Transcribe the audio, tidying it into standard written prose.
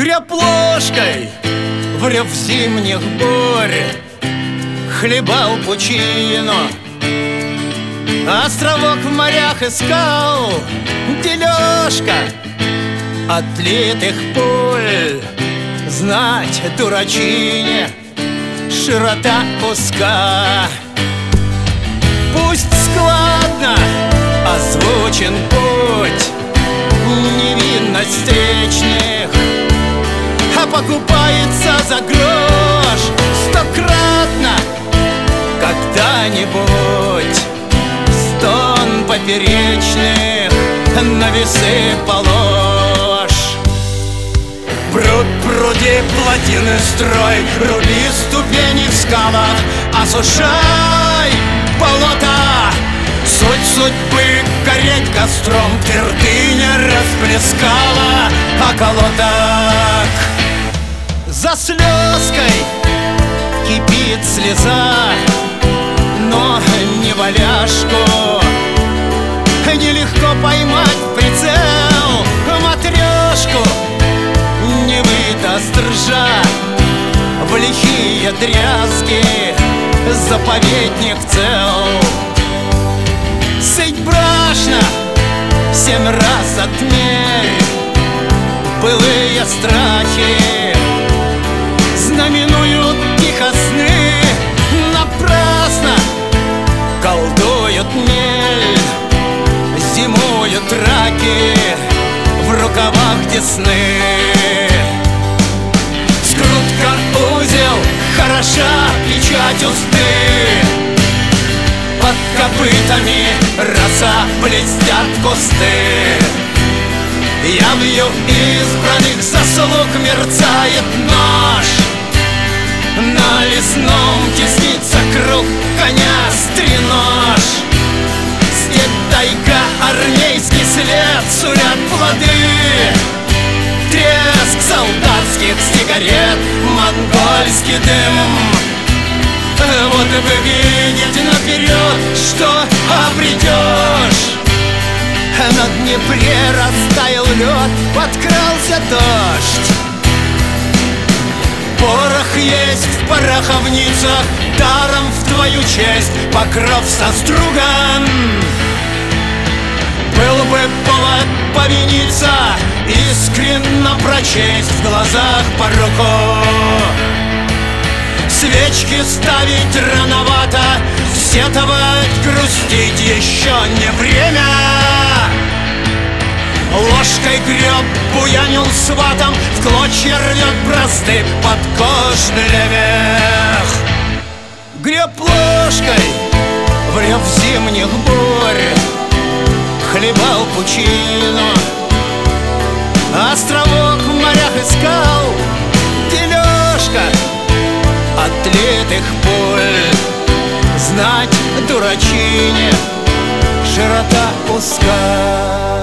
Греб ложкой в рев зимних бурь, хлебал пучину, островок в морях искал, дележка отлитых пуль. Знать дурачине широта узка. Пусть складно озвучен путь невинностечных, а покупается за грош стократно когда-нибудь. Стон поперечных на весы положь. Пруд, пруди, плотины строй, руби ступени в скалах, осушай болота. Суть судьбы гореть костром, твердыня расплескала околоток. За слезкой кипит слеза, но не валяшку. Нелегко поймать в прицел матрешку, не выдаст ржа в лихие дрязги. Заповедник цел. Сыть брашно 7 раз отмерь, былые страхи знаменуют тихо сны. Напрасно колдуют мель, зимуют раки в рукавах десны. Скрутка узел, хороша печать узды, под копытами роса блестят кусты. Явью избранных заслуг мерцает нож, на лесном теснится круг коня стренож. Степь, тайга, армейский след сулят плоды, треск солдатских сигарет, монгольский дым. Вот и вы видите наперед, что обретешь. На Днепре растаял лед, подкрался дождь. Порох есть в пороховницах, даром в твою честь покров соструган. Был бы повод повиниться, искренно прочесть в глазах поруку. Свечки ставить рановато, сетовать, грустить еще не время. Ложкой греб, буянил сватом, в клочья рвет просты подкожный лемех. Греб ложкой в рев зимних бурь, хлебал пучину, островок в морях искал, дележка отлитых пуль. Знать дурачине широта узка.